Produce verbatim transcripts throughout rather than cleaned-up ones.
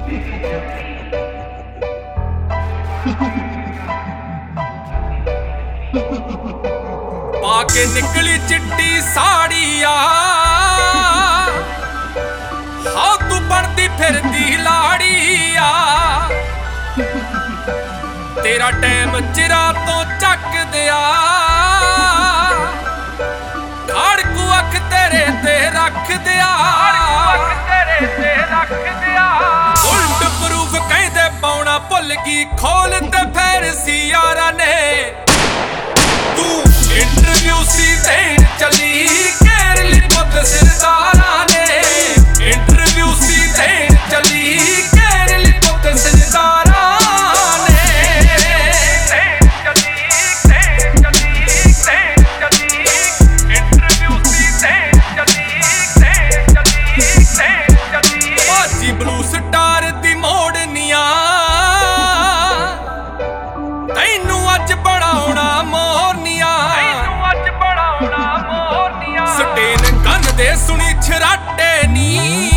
पाके निकली चिट्टी साड़िया हाँ तू बनती फिरदी लाड़िया तेरा टैम चिरा तो चक दिया खाड़कू अख तेरे ते रख दिया बुलेट प्रूफ कहते पाउना भुल गई खोल ते फिर सी यारा ने तू इंटरव्यू सी देन चली घेर ली पुत सरदारा ने इंटरव्यू सी देन चली घेर ली पुत सरदारा ने इंटरव्यू सी देन चली भाजी ब्लू स्टार दी मोड़निया तैनू अज बनाउणा मोरनिया सटेन कन दे सुनी छराटे नी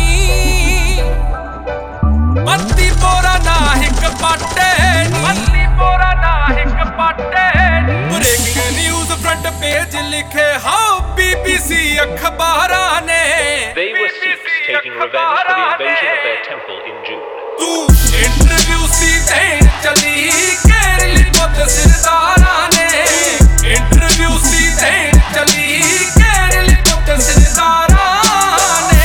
पत्ती बोरा ना हिक पाटे नी ब्रेकिंग न्यूज फ्रंट पेज लिखे हाउ बीबीसी अखबारा ने They were Sikhs taking revenge for the invasion of their temple in June. तू इंटरव्यू सी देन चली घेर ली पुत सरदारा ने इंटरव्यू सी देन चली घेर ली पुत सरदारा ने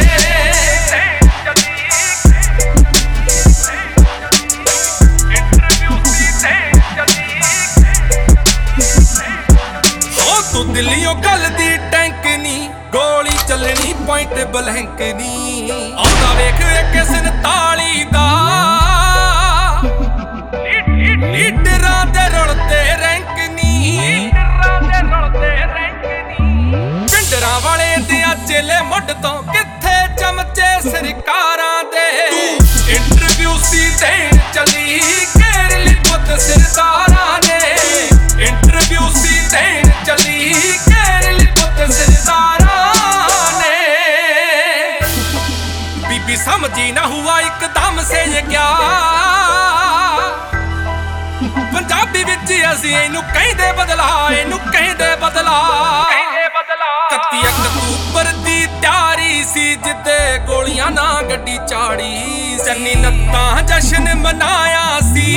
इंटरव्यू सी देन चली हो तू दिल्लियों गल दी टैंक नी गोली चलनी पॉइंट ब्लैंक नी आउंदा वेख के सनताली दा लीडरां दे रुलते रैंक नी पिंडरां वाले दियां चेले मुੱਢ ਤੋਂ कित्थे चमचे सरकारां दे इंटरव्यू सी देन चली घेर ली पुत सरदारां ने इंटरव्यू सी देन चली घेर ली पुत सरदारां ने बीबी समझी ना हुआ एकदम से ये क्या पंजाबी विच असीं इहनूं कहंदे बदला इहनूं कहंदे बदला इकत्ती अक्तूबर दी त्यारी सी जिद्दे गोलियां ना गड्डी चाड़ी चन्नी नत्तां जश्न मनाया सी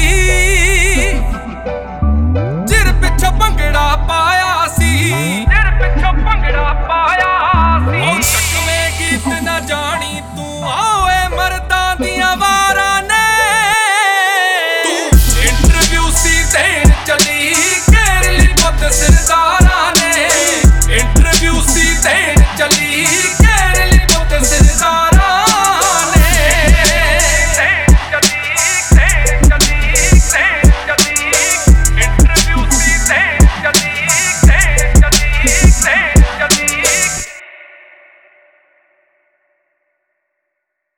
चिर पिछों भंगड़ा पाया सी चिर पिछों भंगड़ा पाया सी ओ तकवे गीत ना जानी तू आओए मर्दां दियां वारां ने तू इंटरव्यू सी देन चली घेर ली पुत सरदारा ने इंटरव्यू सी देन चली